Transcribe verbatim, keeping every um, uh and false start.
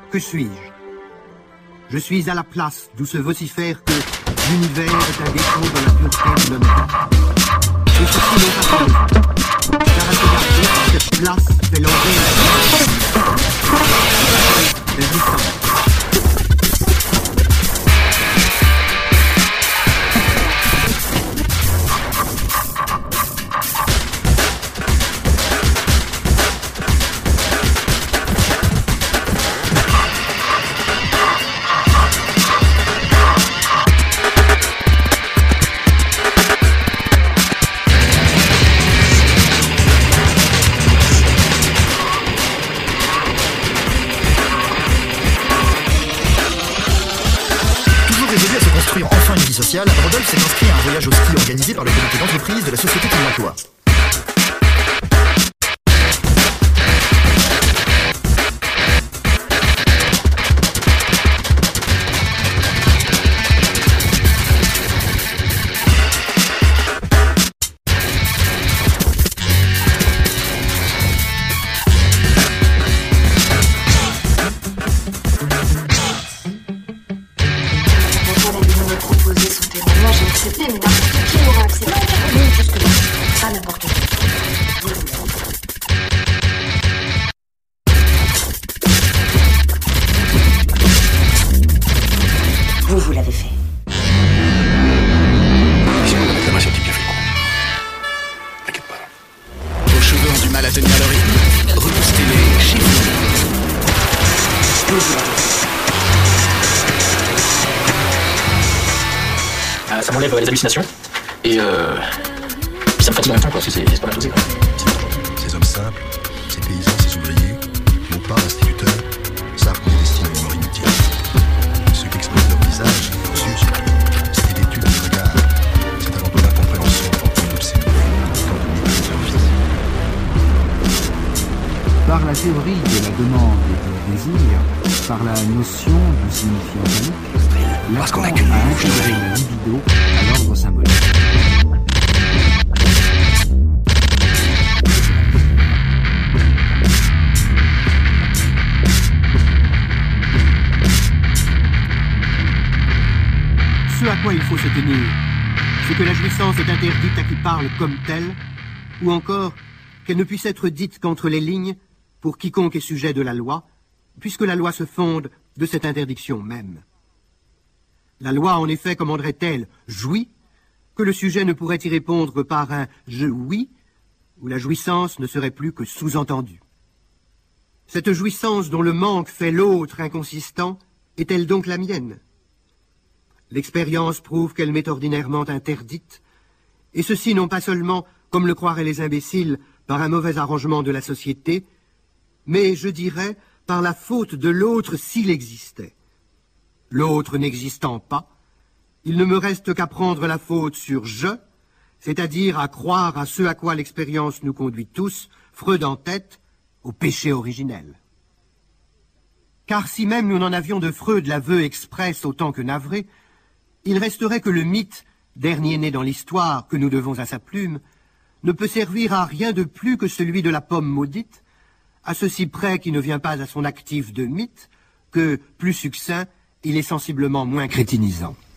Que suis-je? Je suis à la place d'où se vocifère que l'univers est un défaut de la pureté de l'honneur. Et ceci n'est pas raison, car à se garder, cette place fait l'envers de l'histoire. Rodolphe s'est inscrit à un voyage au ski organisé par le comité d'entreprise de la société qui l'emploie. Ça m'enlève les hallucinations et euh, ça me fatigue en même temps quoi, parce que c'est pas mal dosé quoi. Ces hommes simples, ces paysans, ces ouvriers, n'ont pas d'instituteurs, savent qu'on est destiné à une mort inutile. Ceux qui exposent leur visage, leur sus, c'est l'étude du regard, c'est avant tout l'incompréhension, une obscénité, tant de mépris de leur vie. Par la théorie de la demande et du désir, par la notion du signifiant unique, parce qu'on n'a qu'une bouche de la libido à l'ordre symbolique. Ce à quoi il faut se tenir, c'est que la jouissance est interdite à qui parle comme telle, ou encore qu'elle ne puisse être dite qu'entre les lignes pour quiconque est sujet de la loi, puisque la loi se fonde de cette interdiction même. La loi, en effet, commanderait-elle « jouis » que le sujet ne pourrait y répondre par un « je oui » où la jouissance ne serait plus que sous-entendue. Cette jouissance dont le manque fait l'autre inconsistant est-elle donc la mienne? L'expérience prouve qu'elle m'est ordinairement interdite, et ceci non pas seulement, comme le croiraient les imbéciles, par un mauvais arrangement de la société, mais, je dirais, par la faute de l'autre s'il existait. L'autre n'existant pas, il ne me reste qu'à prendre la faute sur « je », c'est-à-dire à croire à ce à quoi l'expérience nous conduit tous, Freud en tête, au péché originel. Car si même nous n'en avions de Freud l'aveu express autant que navré, il resterait que le mythe, dernier né dans l'histoire que nous devons à sa plume, ne peut servir à rien de plus que celui de la pomme maudite, à ceci près qui ne vient pas à son actif de mythe, que, plus succinct, il est sensiblement moins crétinisant.